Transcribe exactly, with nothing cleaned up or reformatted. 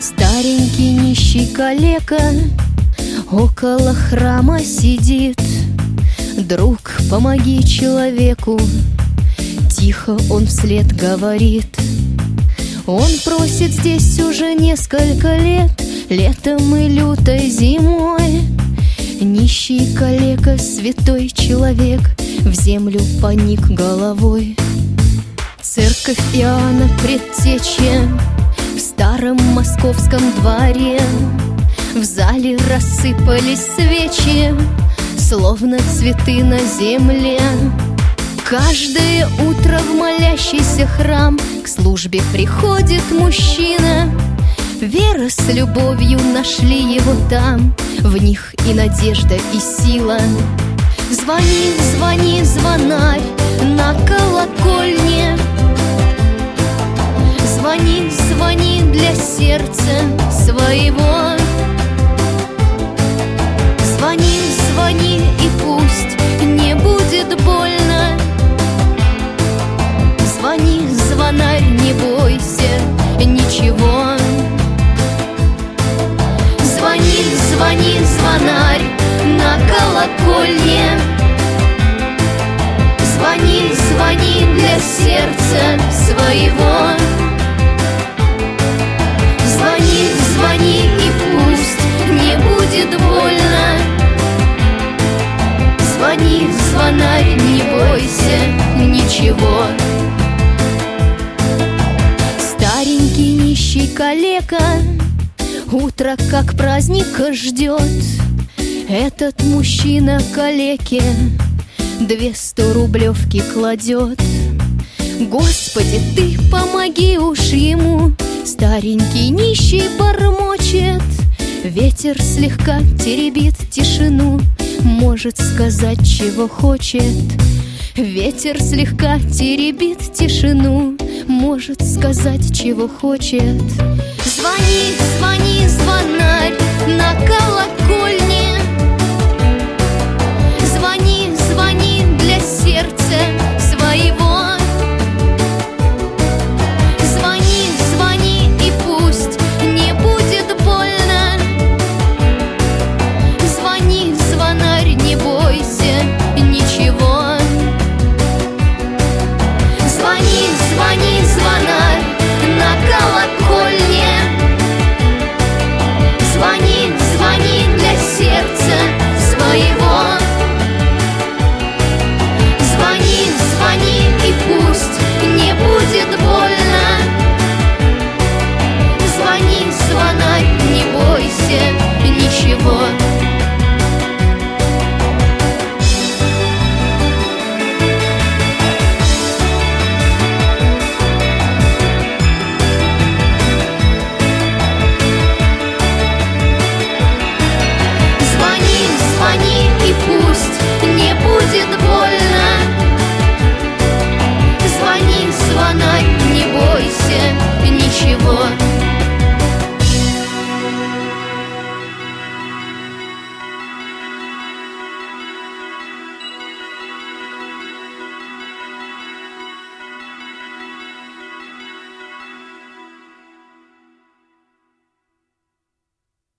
Старенький нищий калека около храма сидит. Друг, помоги человеку, тихо он вслед говорит. Он просит здесь уже несколько лет, летом и лютой зимой. Нищий калека, святой человек, в землю поник головой. Церковь Иоанна Предтечи в старом московском дворе. В зале рассыпались свечи, словно цветы на земле. Каждое утро в молящийся храм к службе приходит мужчина. Вера с любовью нашли его там, в них и надежда, и сила. Звони, звони, звонарь на колокольне. Звони, звони для сердца своего. Звони, звони, и пусть не будет больно. Звони, звонарь, не бойся ничего. Звони, звони, звонарь на колокольне. Звони, звони для сердца своего. Звони, звони, и пусть не будет больно. Звони, звонарь, не бойся ничего. Старенький нищий калека утро как праздника ждет. Этот мужчина калеке две сто рублевки кладет. Господи, ты помоги уж ему, старенький нищий бормочет. Ветер слегка теребит тишину, может сказать, чего хочет. Ветер слегка теребит тишину, может сказать, чего хочет. Звони, звони, звонарь на колокольне.